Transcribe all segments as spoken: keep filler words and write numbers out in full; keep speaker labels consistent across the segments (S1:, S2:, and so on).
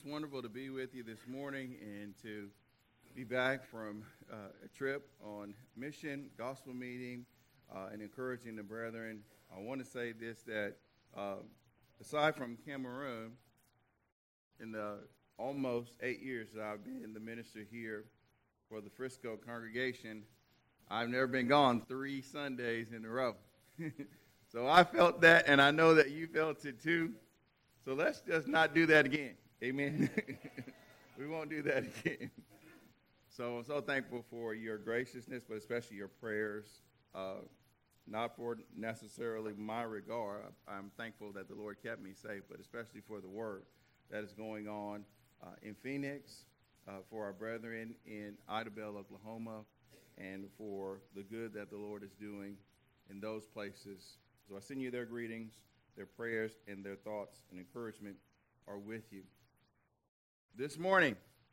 S1: wonderful to be with you this morning and to be back from uh, a trip on mission, gospel meeting, uh, and encouraging the brethren. I want to say this, that uh, aside from Cameroon, in the almost eight years that I've been the minister here for the Frisco congregation, I've never been gone three Sundays in a row. So I felt that, and I know that you felt it too. So let's just not do that again. Amen. We won't do that again. So I'm so thankful for your graciousness, but especially your prayers. Uh, not for necessarily my regard. I'm thankful that the Lord kept me safe, but especially for the work that is going on uh, in Phoenix, uh, for our brethren in Idabel, Oklahoma, and for the good that the Lord is doing in those places. So I send you their greetings, their prayers, and their thoughts and encouragement are with you. This morning,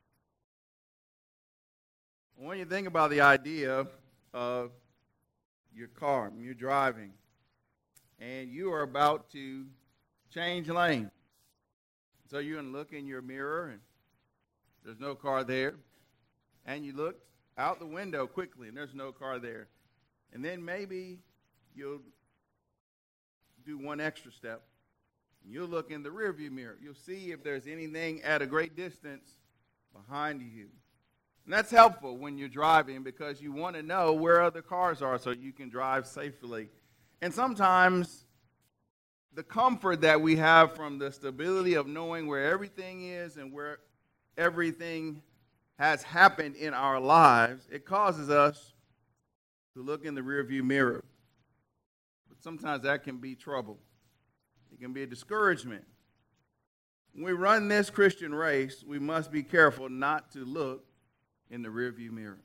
S1: I want you to think about the idea of your car. You're driving, and you are about to change lane. So you're going to look in your mirror, and there's no car there. And you look out the window quickly, and there's no car there. And then maybe you'll do one extra step. You'll look in the rearview mirror. You'll see if there's anything at a great distance behind you. And that's helpful when you're driving because you want to know where other cars are so you can drive safely. And sometimes the comfort that we have from the stability of knowing where everything is and where everything has happened in our lives, it causes us to look in the rearview mirror. But sometimes that can be trouble. It can be a discouragement. When we run this Christian race, we must be careful not to look in the rearview mirror.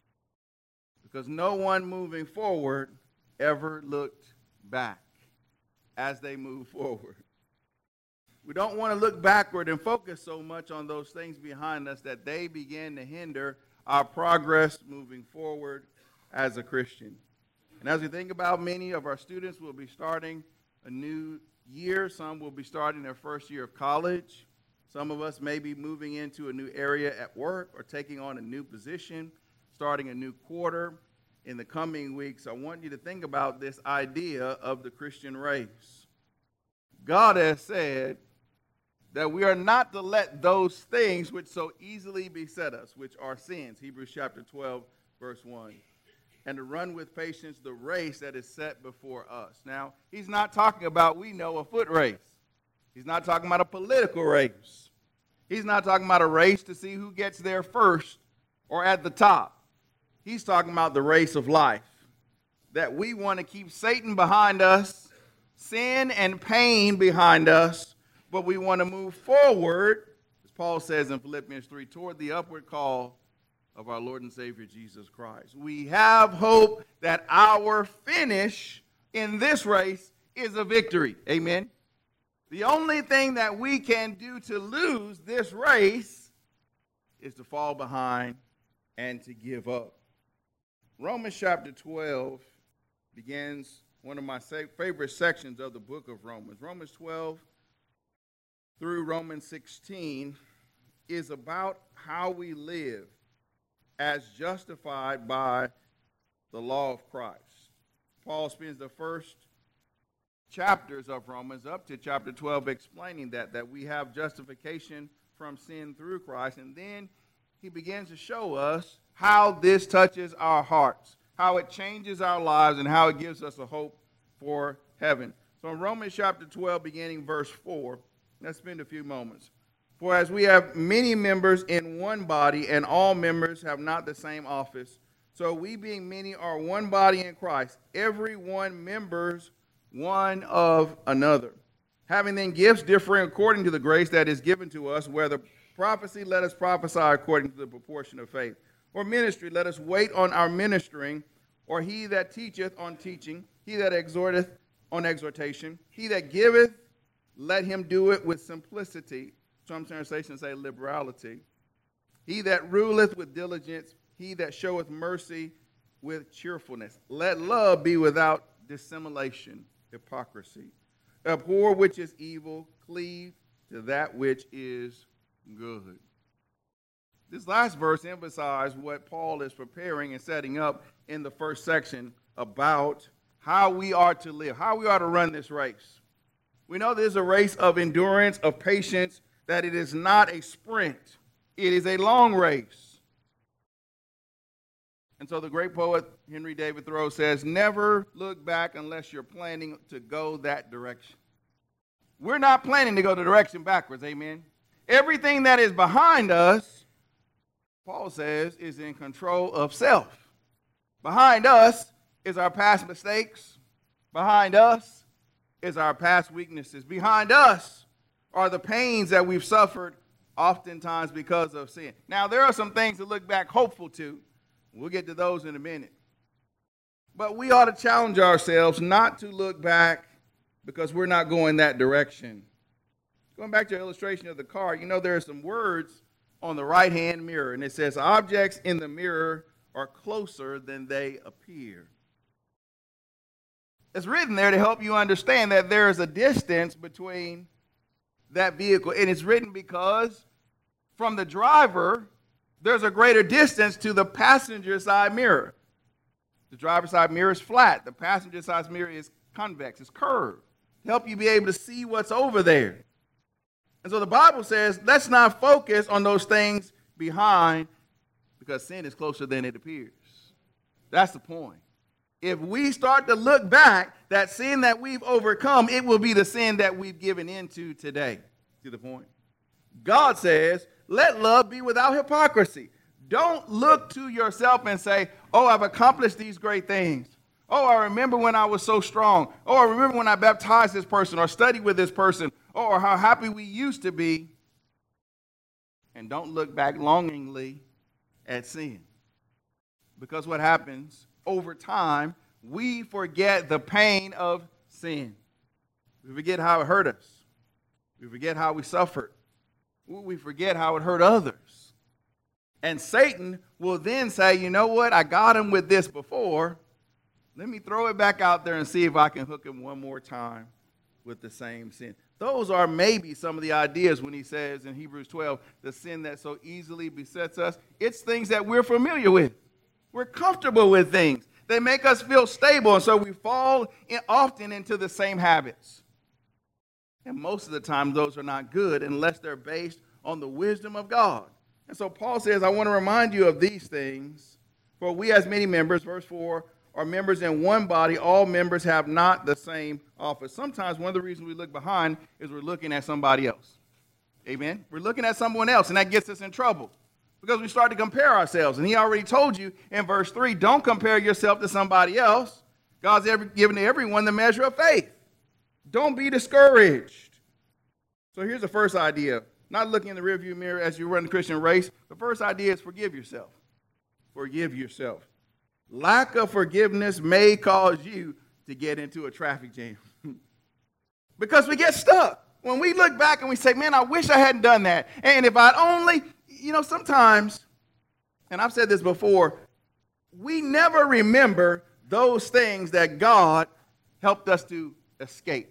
S1: Because no one moving forward ever looked back as they move forward. We don't want to look backward and focus so much on those things behind us that they begin to hinder our progress moving forward as a Christian. And as we think about, many of our students will be starting a new year. Some will be starting their first year of college. Some of us may be moving into a new area at work or taking on a new position, starting a new quarter in the coming weeks. I want you to think about this idea of the Christian race. God has said that we are not to let those things which so easily beset us, which are sins, Hebrews chapter twelve, verse one, and to run with patience the race that is set before us. Now, he's not talking about, we know, a foot race. He's not talking about a political race. He's not talking about a race to see who gets there first or at the top. He's talking about the race of life, that we want to keep Satan behind us, sin and pain behind us, but we want to move forward, as Paul says in Philippians three, toward the upward call of our Lord and Savior Jesus Christ. We have hope that our finish in this race is a victory. Amen. The only thing that we can do to lose this race is to fall behind and to give up. Romans chapter twelve begins one of my favorite sections of the book of Romans. Romans twelve through Romans sixteen is about how we live as justified by the law of Christ. Paul spends the first chapters of Romans up to chapter twelve explaining that, that we have justification from sin through Christ. And then he begins to show us how this touches our hearts, how it changes our lives, and how it gives us a hope for heaven. So in Romans chapter twelve, beginning verse four, let's spend a few moments. For as we have many members in one body, and all members have not the same office, so we being many are one body in Christ, every one members one of another. Having then gifts differing according to the grace that is given to us, whether prophecy, let us prophesy according to the proportion of faith. Or ministry, let us wait on our ministering. Or he that teacheth on teaching, he that exhorteth on exhortation, he that giveth, let him do it with simplicity. Some translations say liberality. He that ruleth with diligence, he that showeth mercy with cheerfulness. Let love be without dissimulation. Hypocrisy. Abhor which is evil, cleave to that which is Good. This last verse emphasizes what Paul is preparing and setting up in the first section about how we are to live, how we are to run this race. We know this is a race of endurance, of patience, that it is not a sprint. It is a long race. And so the great poet Henry David Thoreau says, never look back unless you're planning to go that direction. We're not planning to go the direction backwards, amen? Everything that is behind us, Paul says, is in control of self. Behind us is our past mistakes. Behind us is our past weaknesses. Behind us are the pains that we've suffered oftentimes because of sin. Now, there are some things to look back hopeful to. We'll get to those in a minute. But we ought to challenge ourselves not to look back because we're not going that direction. Going back to the illustration of the car, you know there are some words on the right-hand mirror, and it says, objects in the mirror are closer than they appear. It's written there to help you understand that there is a distance between that vehicle, and it's written because from the driver, there's a greater distance to the passenger side mirror. The driver's side mirror is flat. The passenger side mirror is convex, it's curved, to help you be able to see what's over there. And so the Bible says, let's not focus on those things behind because sin is closer than it appears. That's the point. If we start to look back, that sin that we've overcome, it will be the sin that we've given into today. See the point? God says, let love be without hypocrisy. Don't look to yourself and say, oh, I've accomplished these great things. Oh, I remember when I was so strong. Oh, I remember when I baptized this person or studied with this person. Oh, or how happy we used to be. And don't look back longingly at sin. Because what happens over time, we forget the pain of sin. We forget how it hurt us. We forget how we suffered. We forget how it hurt others. And Satan will then say, you know what? I got him with this before. Let me throw it back out there and see if I can hook him one more time with the same sin. Those are maybe some of the ideas when he says in Hebrews twelve, the sin that so easily besets us. It's things that we're familiar with. We're comfortable with things. They make us feel stable, and so we fall in often into the same habits. And most of the time, those are not good unless they're based on the wisdom of God. And so Paul says, I want to remind you of these things, for we as many members, verse four, are members in one body. All members have not the same office. Sometimes one of the reasons we look behind is we're looking at somebody else. Amen? We're looking at someone else, and that gets us in trouble because we start to compare ourselves. And he already told you in verse three, don't compare yourself to somebody else. God's ever given to everyone the measure of faith. Don't be discouraged. So here's the first idea. Not looking in the rearview mirror as you run the Christian race. The first idea is forgive yourself. Forgive yourself. Lack of forgiveness may cause you to get into a traffic jam. Because we get stuck. When we look back and we say, man, I wish I hadn't done that. And if I'd only, you know, sometimes, and I've said this before, we never remember those things that God helped us to escape.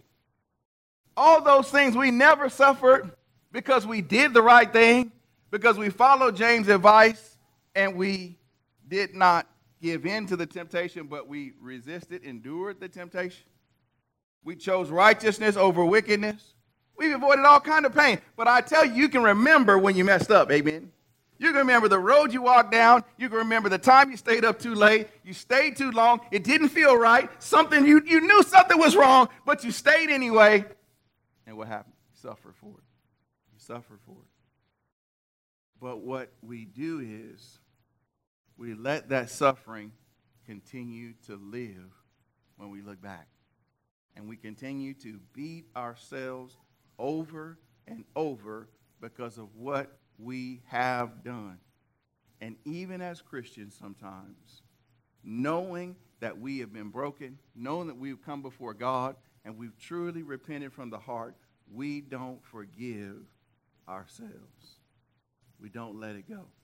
S1: All those things we never suffered because we did the right thing, because we followed James' advice, and we did not give in to the temptation, but we resisted, endured the temptation. We chose righteousness over wickedness. We've avoided all kind of pain. But I tell you, you can remember when you messed up, amen? You can remember the road you walked down. You can remember the time you stayed up too late. You stayed too long. It didn't feel right. Something you, you knew something was wrong, but you stayed anyway. And what happened? You suffered for it. You suffered for it. But what we do is we let that suffering continue to live when we look back. And we continue to beat ourselves over and over because of what we have done. And even as Christians sometimes, knowing that we have been broken, knowing that we've come before God, and we've truly repented from the heart, we don't forgive ourselves. We don't let it go.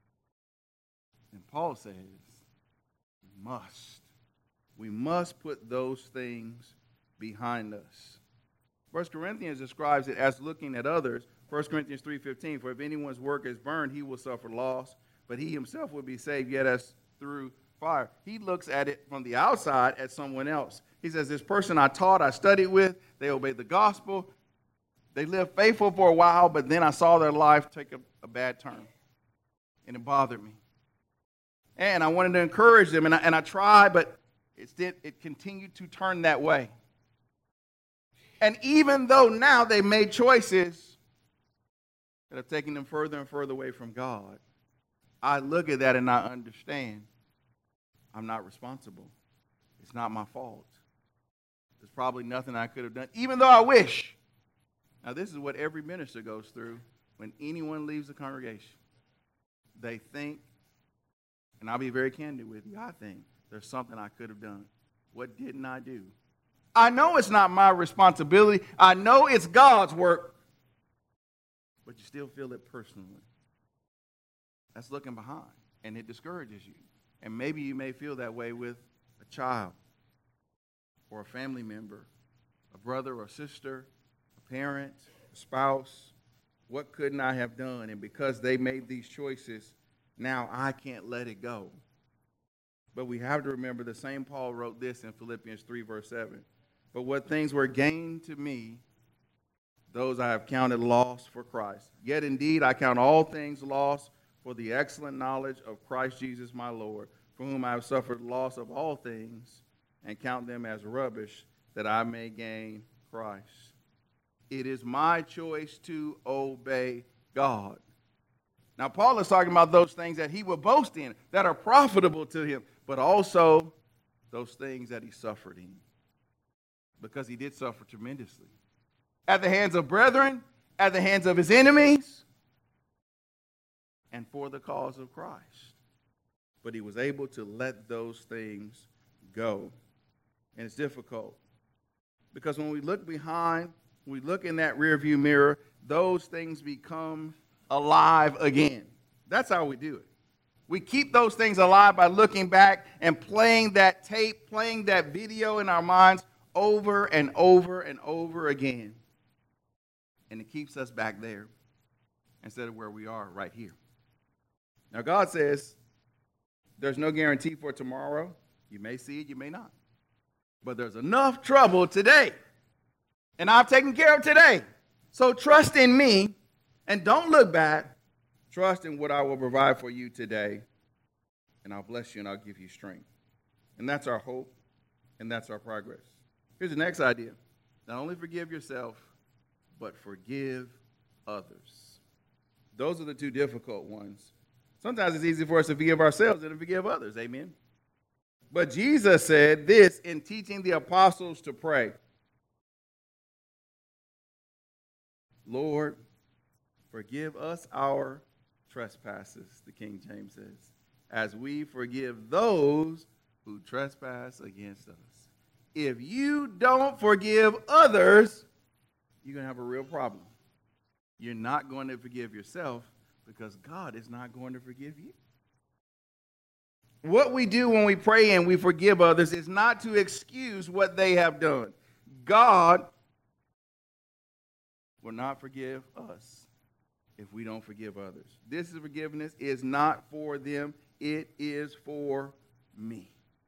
S1: And Paul says, we must. We must put those things behind us. First Corinthians describes it as looking at others. First Corinthians three fifteen, for if anyone's work is burned, he will suffer loss, but he himself will be saved, yet as through fire. He looks at it from the outside at someone else. He says, this person I taught, I studied with, they obeyed the gospel, they lived faithful for a while, but then I saw their life take a, a bad turn, and it bothered me. And I wanted to encourage them, and I, and I tried, but it, did, it continued to turn that way. And even though now they made choices that have taken them further and further away from God, I look at that and I understand I'm not responsible. It's not my fault. There's probably nothing I could have done, even though I wish. Now, this is what every minister goes through when anyone leaves the congregation. They think, and I'll be very candid with you, I think there's something I could have done. What didn't I do? I know it's not my responsibility. I know it's God's work, but you still feel it personally. That's looking behind, and it discourages you. And maybe you may feel that way with a child or a family member, a brother or sister, a parent, a spouse. What couldn't I have done? And because they made these choices, now I can't let it go. But we have to remember the same Paul wrote this in Philippians three, verse seven. But what things were gained to me, those I have counted loss for Christ. Yet indeed I count all things lost for the excellent knowledge of Christ Jesus my Lord, for whom I have suffered loss of all things, and count them as rubbish, that I may gain Christ. It is my choice to obey God. Now, Paul is talking about those things that he will boast in, that are profitable to him, but also those things that he suffered in, because he did suffer tremendously. At the hands of brethren, at the hands of his enemies, and for the cause of Christ. But he was able to let those things go. And it's difficult, because when we look behind, when we look in that rearview mirror, those things become alive again. That's how we do it. We keep those things alive by looking back and playing that tape, playing that video in our minds over and over and over again. And it keeps us back there instead of where we are right here. Now, God says there's no guarantee for tomorrow. You may see it, you may not. But there's enough trouble today. And I've taken care of today. So trust in me and don't look back. Trust in what I will provide for you today. And I'll bless you and I'll give you strength. And that's our hope and that's our progress. Here's the next idea. Not only forgive yourself, but forgive others. Those are the two difficult ones. Sometimes it's easy for us to forgive ourselves than to forgive others. Amen. But Jesus said this in teaching the apostles to pray. Lord, forgive us our trespasses, the King James says, as we forgive those who trespass against us. If you don't forgive others, you're going to have a real problem. You're not going to forgive yourself because God is not going to forgive you. What we do when we pray and we forgive others is not to excuse what they have done. God will not forgive us if we don't forgive others. This forgiveness is not for them. It is for me.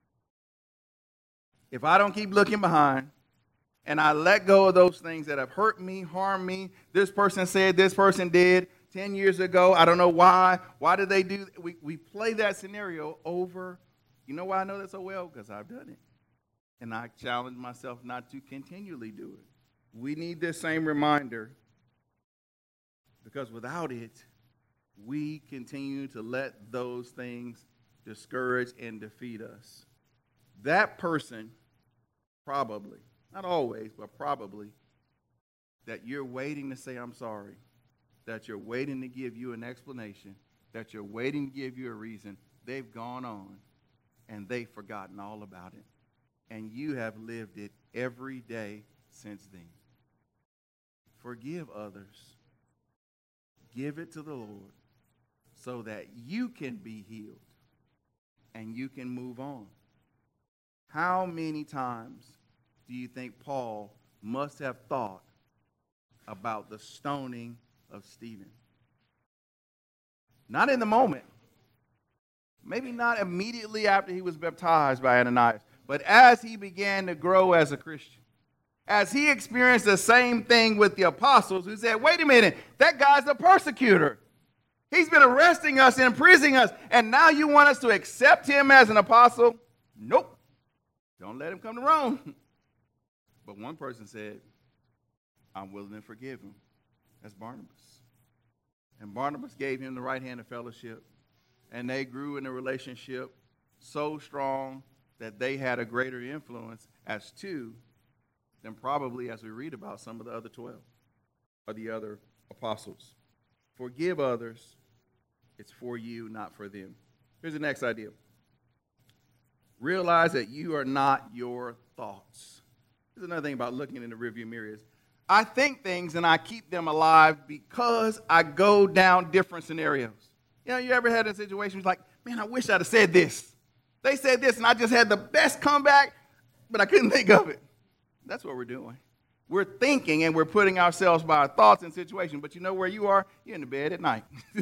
S1: If I don't keep looking behind and I let go of those things that have hurt me, harmed me, this person said, this person did ten years ago, I don't know why. Why did they do that? We, we play that scenario over. You know why I know that so well? Because I've done it. And I challenge myself not to continually do it. We need this same reminder, because without it, we continue to let those things discourage and defeat us. That person, probably, not always, but probably, that you're waiting to say I'm sorry, that you're waiting to give you an explanation, that you're waiting to give you a reason, they've gone on and they've forgotten all about it. And you have lived it every day since then. Forgive others. Give it to the Lord so that you can be healed and you can move on. How many times do you think Paul must have thought about the stoning of Stephen. Not in the moment. Maybe not immediately after he was baptized by Ananias, but as he began to grow as a Christian. As he experienced the same thing with the apostles who said, wait a minute, that guy's a persecutor. He's been arresting us and imprisoning us, and now you want us to accept him as an apostle? Nope. Don't let him come to Rome. But one person said, I'm willing to forgive him. That's Barnabas. And Barnabas gave him the right hand of fellowship, and they grew in a relationship so strong that they had a greater influence as two than probably, as we read about, some of the other twelve or the other apostles. Forgive others. It's for you, not for them. Here's the next idea. Realize that you are not your thoughts. Here's another thing about looking in the rearview mirror is I think things and I keep them alive because I go down different scenarios. You know, you ever had a situation like, man, I wish I'd have said this. They said this and I just had the best comeback, but I couldn't think of it. That's what we're doing. We're thinking and we're putting ourselves by our thoughts in situations, but you know where you are? You're in the bed at night.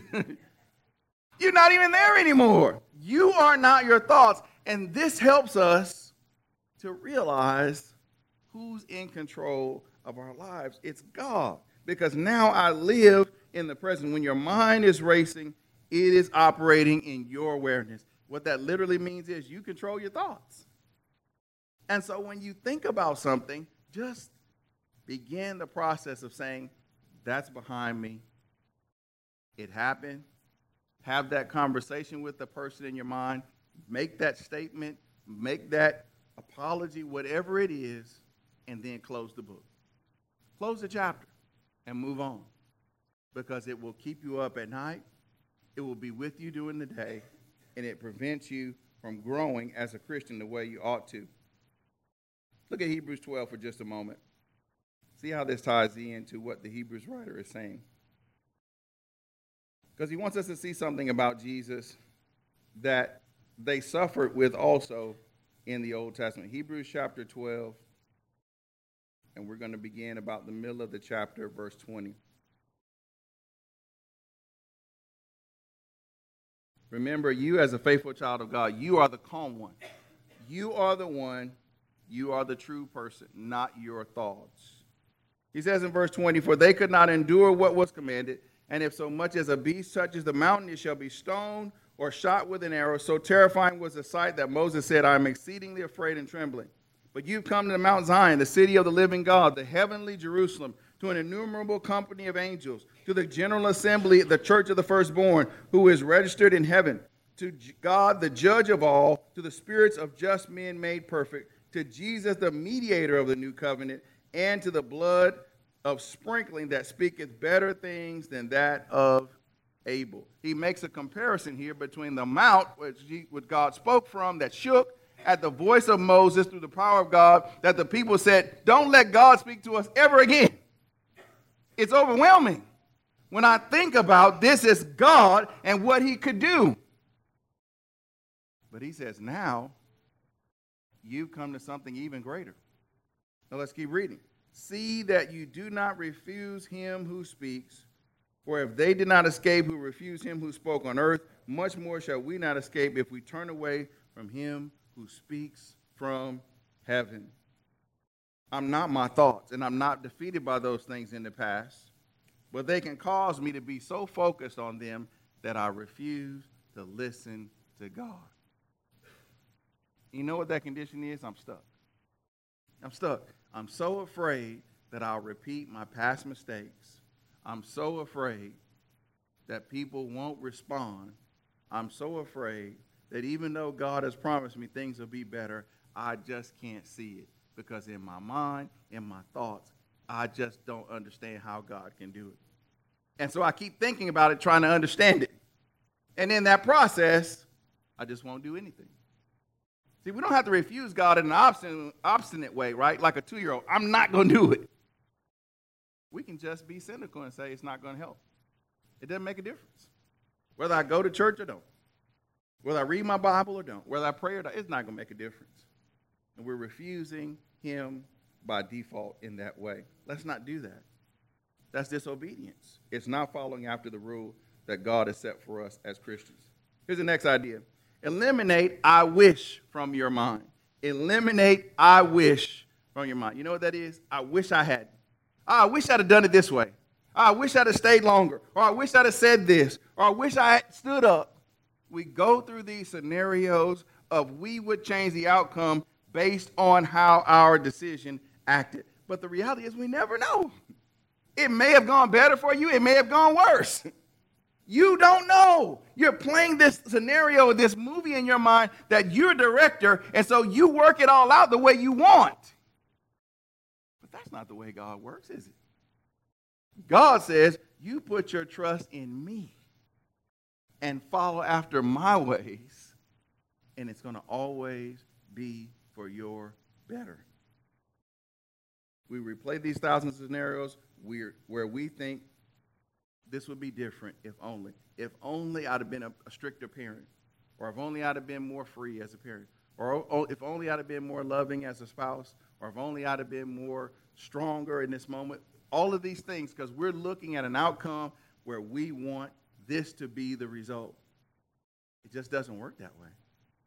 S1: You're not even there anymore. You are not your thoughts. And this helps us to realize who's in control of our lives. It's God. Because now I live in the present. When your mind is racing, it is operating in your awareness. What that literally means is you control your thoughts. And so when you think about something, just begin the process of saying, that's behind me. It happened. Have that conversation with the person in your mind. Make that statement. Make that apology, whatever it is, and then close the book. Close the chapter and move on, because it will keep you up at night. It will be with you during the day, and it prevents you from growing as a Christian the way you ought to. Look at Hebrews twelve for just a moment. See how this ties into what the Hebrews writer is saying. Because he wants us to see something about Jesus that they suffered with also in the Old Testament. Hebrews chapter twelve, and we're going to begin about the middle of the chapter, verse twenty. Remember, you as a faithful child of God, you are the calm one. You are the one, you are the true person, not your thoughts. He says in verse twenty, for they could not endure what was commanded, and if so much as a beast touches the mountain, it shall be stoned or shot with an arrow. So terrifying was the sight that Moses said, I am exceedingly afraid and trembling. But you've come to Mount Zion, the city of the living God, the heavenly Jerusalem, to an innumerable company of angels, to the general assembly, the church of the firstborn, who is registered in heaven, to God, the judge of all, to the spirits of just men made perfect, to Jesus, the mediator of the new covenant, and to the blood of sprinkling that speaketh better things than that of Abel. He makes a comparison here between the mount, which, he, which God spoke from, that shook at the voice of Moses through the power of God, that the people said, don't let God speak to us ever again. It's overwhelming when I think about this is God and what he could do. But he says, now you've come to something even greater. Now let's keep reading. See that you do not refuse him who speaks, for if they did not escape who refused him who spoke on earth, much more shall we not escape if we turn away from him who speaks from heaven. I'm not my thoughts, and I'm not defeated by those things in the past, but they can cause me to be so focused on them that I refuse to listen to God. You know what that condition is? I'm stuck. I'm stuck. I'm so afraid that I'll repeat my past mistakes. I'm so afraid that people won't respond. I'm so afraid that even though God has promised me things will be better, I just can't see it. Because in my mind, in my thoughts, I just don't understand how God can do it. And so I keep thinking about it, trying to understand it. And in that process, I just won't do anything. See, we don't have to refuse God in an obstinate, obstinate way, right? Like a two-year-old. I'm not going to do it. We can just be cynical and say it's not going to help. It doesn't make a difference. Whether I go to church or don't. Whether I read my Bible or don't. Whether I pray or don't. It's not going to make a difference. And we're refusing him by default in that way. Let's not do that. That's disobedience. It's not following after the rule that God has set for us as Christians. Here's the next idea. Eliminate I wish from your mind. Eliminate I wish from your mind. You know what that is? I wish I had. I wish I'd have done it this way. I wish I'd have stayed longer. Or I wish I'd have said this. Or I wish I had stood up. We go through these scenarios of we would change the outcome based on how our decision acted. But the reality is we never know. It may have gone better for you. It may have gone worse. You don't know. You're playing this scenario, this movie in your mind that you're a director, and so you work it all out the way you want. But that's not the way God works, is it? God says, you put your trust in me and follow after my ways, and it's going to always be for your better. We replay these thousands of scenarios where, where we think this would be different if only. If only I'd have been a, a stricter parent, or if only I'd have been more free as a parent, or oh, if only I'd have been more loving as a spouse, or if only I'd have been more stronger in this moment. All of these things, because we're looking at an outcome where we want this to be the result. It just doesn't work that way.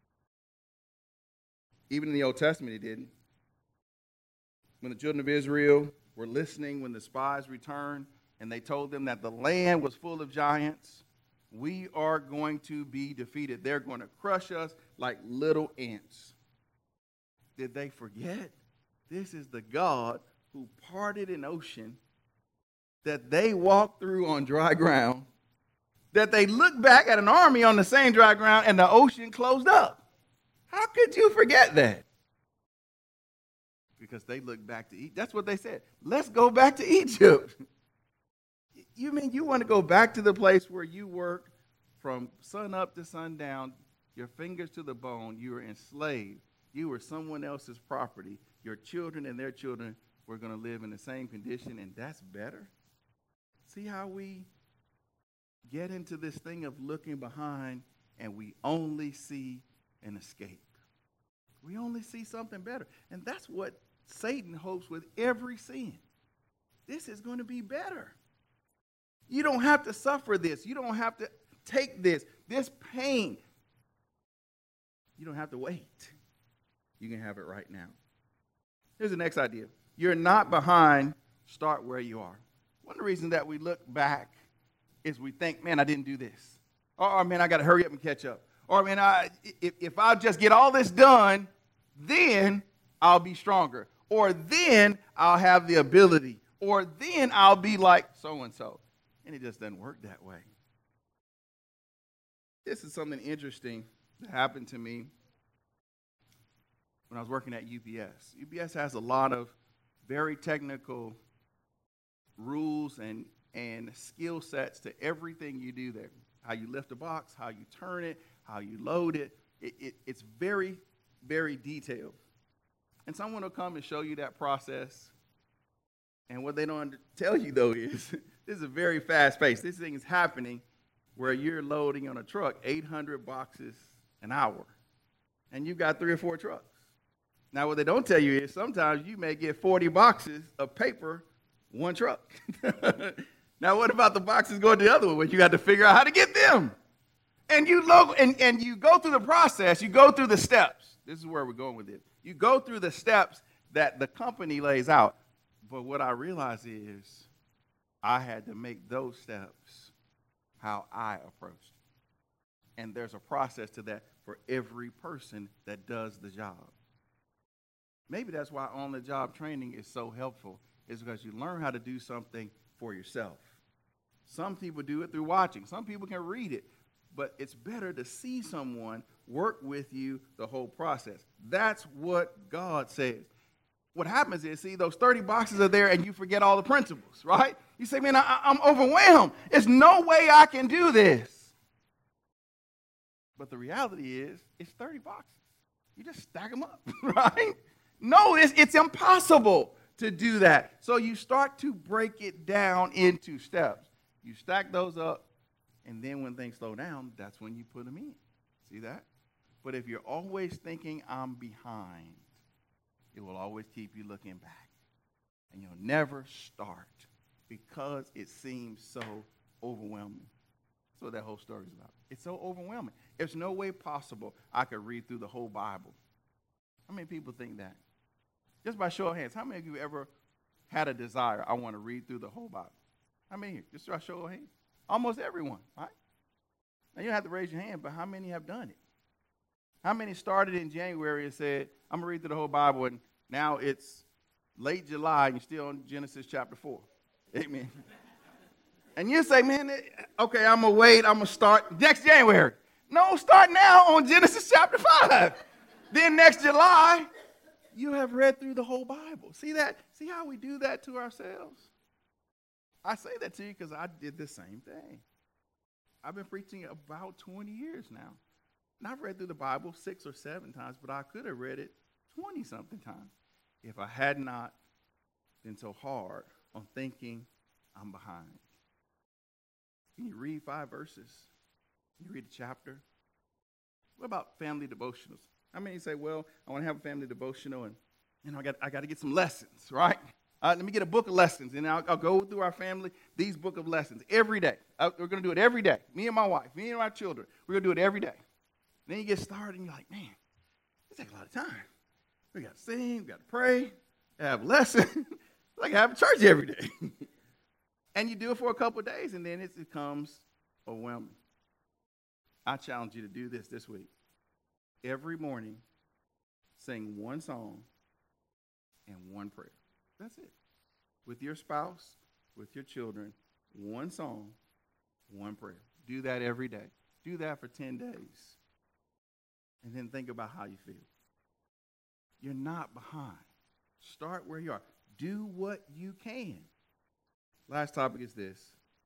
S1: Even in the Old Testament, it didn't. When the children of Israel were listening, when the spies returned, and they told them that the land was full of giants, we are going to be defeated. They're going to crush us like little ants. Did they forget? This is the God who parted an ocean that they walked through on dry ground, that they looked back at an army on the same dry ground, and the ocean closed up. How could you forget that? Because they looked back to Egypt. That's what they said. Let's go back to Egypt. You mean you want to go back to the place where you work from sun up to sundown, your fingers to the bone, you were enslaved. You were someone else's property. Your children and their children were going to live in the same condition, and that's better? See how we get into this thing of looking behind, and we only see an escape. We only see something better. And that's what Satan hopes with every sin. This is going to be better. You don't have to suffer this. You don't have to take this, this pain. You don't have to wait. You can have it right now. Here's the next idea. You're not behind. Start where you are. One of the reasons that we look back is we think, man, I didn't do this. Or, man, I got to hurry up and catch up. Or, man, I, if, if I'll just get all this done, then I'll be stronger. Or then I'll have the ability. Or then I'll be like so-and-so. And it just doesn't work that way. This is something interesting that happened to me when I was working at U P S. U P S has a lot of very technical rules and, and skill sets to everything you do there. How you lift a box, how you turn it, how you load it. it, it it's very, very detailed. And someone will come and show you that process. And what they don't tell you, though, is this is a very fast pace. This thing is happening where you're loading on a truck eight hundred boxes an hour. And you've got three or four trucks. Now, what they don't tell you is sometimes you may get forty boxes of paper, one truck. Now, what about the boxes going to the other one where you got to figure out how to get them? And you look, and, and you go through the process. You go through the steps. This is where we're going with it. You go through the steps that the company lays out. But what I realize is I had to make those steps how I approached it. And there's a process to that for every person that does the job. Maybe that's why on-the-job training is so helpful, is because you learn how to do something for yourself. Some people do it through watching. Some people can read it. But it's better to see someone work with you the whole process. That's what God says. What happens is, see, those thirty boxes are there and you forget all the principles, right? You say, man, I, I'm overwhelmed. There's no way I can do this. But the reality is, it's thirty boxes. You just stack them up, right? No, it's, it's impossible to do that. So you start to break it down into steps. You stack those up, and then when things slow down, that's when you put them in. See that? But if you're always thinking I'm behind, it will always keep you looking back. And you'll never start because it seems so overwhelming. That's what that whole story is about. It's so overwhelming. There's no way possible I could read through the whole Bible. How many people think that? Just by show of hands, how many of you ever had a desire, I want to read through the whole Bible? How many here? Just by show of hands. Almost everyone, right? Now, you don't have to raise your hand, but how many have done it? How many started in January and said, I'm going to read through the whole Bible, and now it's late July, and you're still on Genesis chapter four. Amen. And you say, man, okay, I'm going to wait. I'm going to start next January. No, start now on Genesis chapter five. Then next July, you have read through the whole Bible. See that? See how we do that to ourselves? I say that to you because I did the same thing. I've been preaching about twenty years now. And I've read through the Bible six or seven times, but I could have read it twenty-something times if I had not been so hard on thinking I'm behind. Can you read five verses? Can you read a chapter? What about family devotionals? How many say, well, I want to have a family devotional, and you know, I got I got to get some lessons, right? Uh, let me get a book of lessons, and I'll, I'll go through our family, these book of lessons every day. Uh, we're going to do it every day. Me and my wife, me and my children, we're going to do it every day. And then you get started, and you're like, man, this takes a lot of time. We got to sing, we got to pray, have lessons. It's like having church every day. And you do it for a couple of days, and then it becomes overwhelming. I challenge you to do this this week. Every morning, sing one song and one prayer. That's it. With your spouse, with your children, one song, one prayer. Do that every day. Do that for ten days. And then think about how you feel. You're not behind. Start where you are. Do what you can. Last topic is this.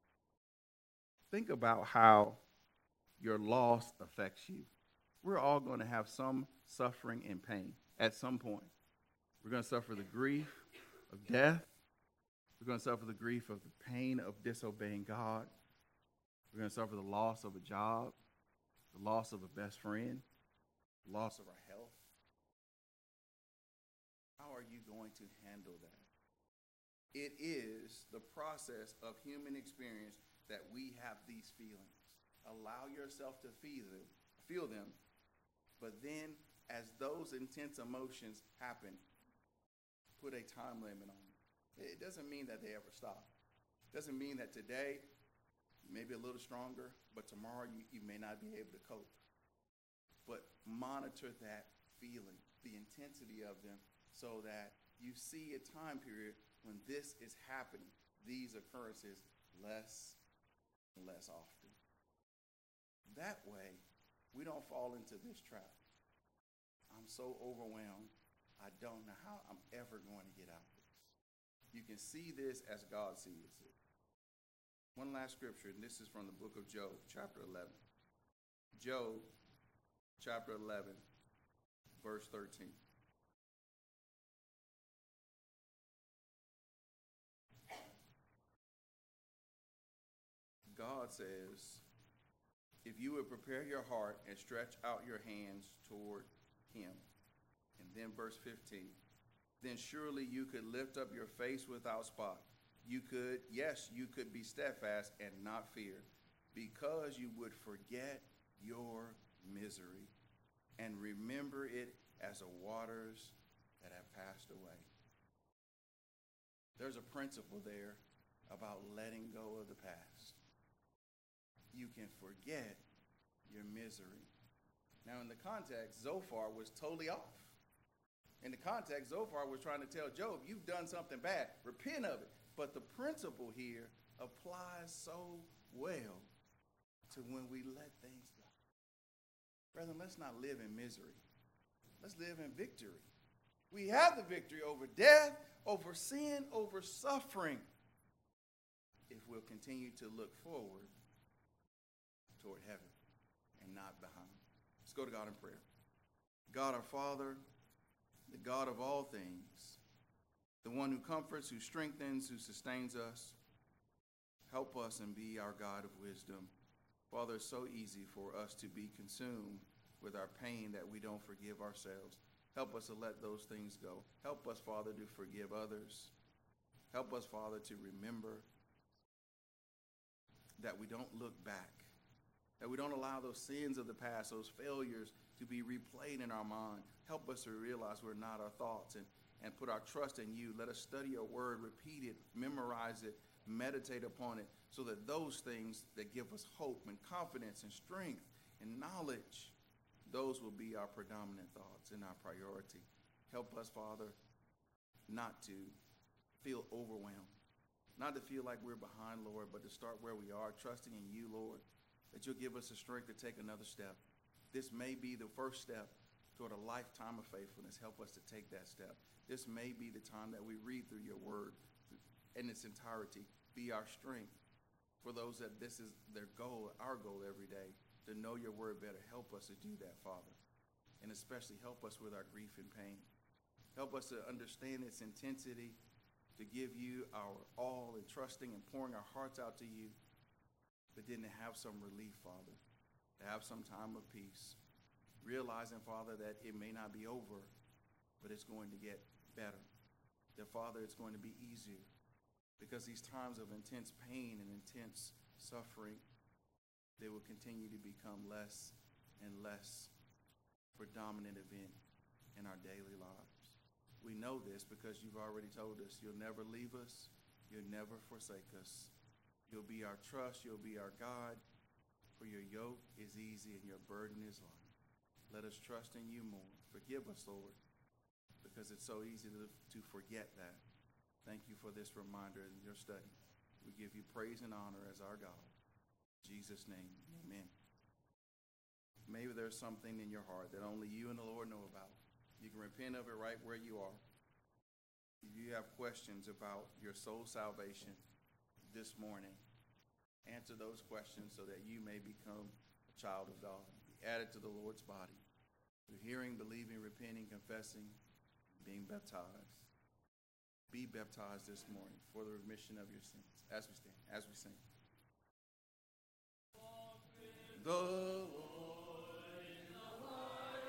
S1: Think about how your loss affects you. We're all going to have some suffering and pain at some point. We're going to suffer the grief of death. We're going to suffer the grief of the pain of disobeying God. We're going to suffer the loss of a job, the loss of a best friend, the loss of our health. How are you going to handle that? It is the process of human experience that we have these feelings. Allow yourself to feel them, feel them, but then as those intense emotions happen, put a time limit on them. It doesn't mean that they ever stop. It doesn't mean that today you may be a little stronger, but tomorrow you, you may not be able to cope. But monitor that feeling, the intensity of them, so that you see a time period when this is happening, these occurrences, less and less often. That way, we don't fall into this trap. I'm so overwhelmed, I don't know how I'm ever going to get out of this. You can see this as God sees it. One last scripture, and this is from the book of Job, chapter eleven. Job, chapter eleven, verse thirteen. God says, if you would prepare your heart and stretch out your hands toward him. And then verse fifteen, then surely you could lift up your face without spot. You could, yes, you could be steadfast and not fear, because you would forget your misery and remember it as the waters that have passed away. There's a principle there about letting go of the past. You can forget your misery. Now, in the context, Zophar was totally off. In the context, Zophar was trying to tell Job, you've done something bad. Repent of it. But the principle here applies so well to when we let things go. Brethren, let's not live in misery. Let's live in victory. We have the victory over death, over sin, over suffering, if we'll continue to look forward toward heaven and not behind. Let's go to God in prayer. God our Father, the God of all things, the one who comforts, who strengthens, who sustains us, help us and be our God of wisdom. Father, it's so easy for us to be consumed with our pain that we don't forgive ourselves. Help us to let those things go. Help us, Father, to forgive others.
S2: Help us, Father, to remember that we don't look back, that we don't allow those sins of the past, those failures to be replayed in our mind. Help us to realize we're not our thoughts and, and put our trust in you. Let us study your word, repeat it, memorize it, meditate upon it, so that those things that give us hope and confidence and strength and knowledge, those will be our predominant thoughts and our priority. Help us, Father, not to feel overwhelmed, not to feel like we're behind, Lord, but to start where we are, trusting in you, Lord, that you'll give us the strength to take another step. This may be the first step toward a lifetime of faithfulness. Help us to take that step. This may be the time that we read through your word in its entirety. Be our strength for those that this is their goal, our goal every day, to know your word better. Help us to do that, Father, and especially help us with our grief and pain. Help us to understand its intensity, to give you our all and trusting and pouring our hearts out to you, but then to have some relief, Father, to have some time of peace, realizing, Father, that it may not be over, but it's going to get better. That, Father, it's going to be easier, because these times of intense pain and intense suffering, they will continue to become less and less predominant event in our daily lives. We know this because you've already told us you'll never leave us, you'll never forsake us. You'll be our trust, you'll be our God, for your yoke is easy and your burden is light. Let us trust in you more. Forgive us, Lord, because it's so easy to, to forget that. Thank you for this reminder in your study. We give you praise and honor as our God. In Jesus' name, amen. Maybe there's something in your heart that only you and the Lord know about. You can repent of it right where you are. If you have questions about your soul salvation this morning, answer those questions so that you may become a child of God, be added to the Lord's body, through hearing, believing, repenting, confessing, being baptized. Be baptized this morning for the remission of your sins. As we stand, as we sing. The